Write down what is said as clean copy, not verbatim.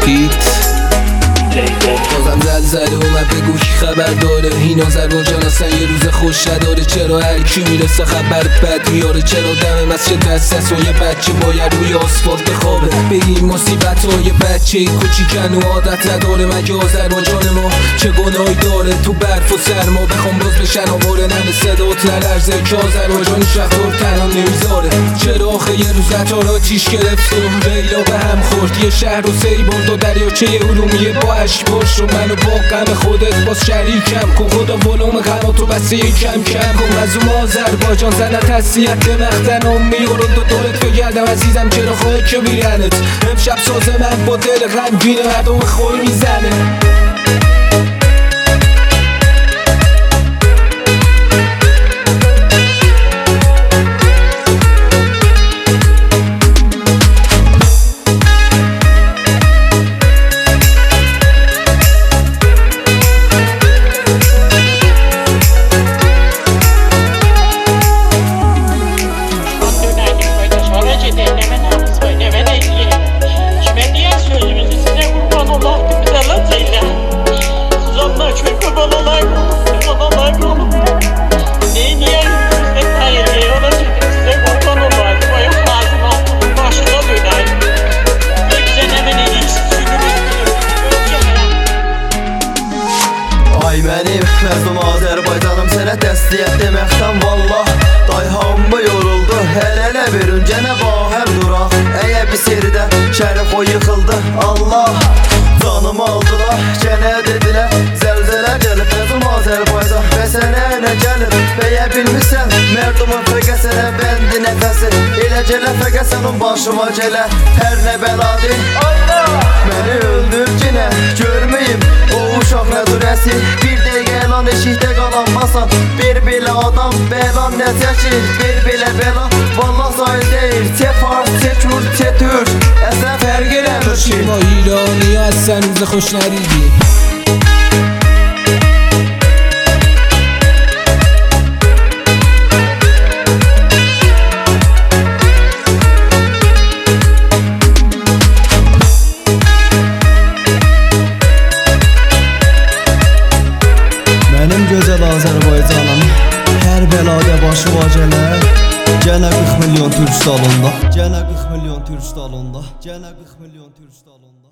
فیت بازم زلزله اومد بگو کی خبر داره. این آذربایجان اصلا یه روز خوش نداره. چرا هر کی میرسه خبر بد میاره. چرا دم مسجد دست و یه بچه باید روی آسفالت بخوابه. به این مصیبت های بچه کوچیکن و عادت نداره. مگه آذربایجان ما چه گناهی داره؟ تو برف و سرما بخوام باز بشن آواره. نمه صدات نلرزه که آذربایجانی شهردار تنها نمیذاره. چرا آخه یه روز قطار آتیش گرفت و ریلا به هم خورد. یه شهر و سیبرد و دریاچه ارومیه با اشک باش و منو با غم خودت باز شریکم کن. خدا ولوم غماتو بسه کم کم کن. از اون آذربایجان زنت حسیت مختنم میورد و دولت بگردم عزیزم چرا خواهی که بیرنت. امشب سازه من با دل غمگین مردم خوی میزنه. Ay mənim məzlum Azərbaycanım sənə təsliyyət deməkdən vallah. Day hamı yoruldu, hələ bir öncənə bahəm duraq. Əgər bir seridə şərif o yıxıldı Allah. Canımı aldılar, gənə dedilər zəlzələ gəlib məzlum Azərbaycan. Və sənə nə gəlir, bəyə bilmirsən mərdumun fəqəsənə bəndi nəfəsi. Elə gələ fəqəsənin başıma gələ hər nə bəladır Allah. Məni öldür ki nə görməyim o uşaq nə durəsi. Bir dəqiqə elan eşikdə qalan basan. Bir belə adam bəlan nə çəkir. Bir belə bəla vallah zahir deyil. Çe fars, çe kürd, çe türk əslən fərq eləmir ki. ما ایرانی هستن روز خوش ندیدی. Mənim gözəl Azərbaycanım hər bəlada başıma gələr. Gənə 40 milyon türk salonda. Gənə 40 milyon türk salonda. Gənə 40 milyon türk salonda.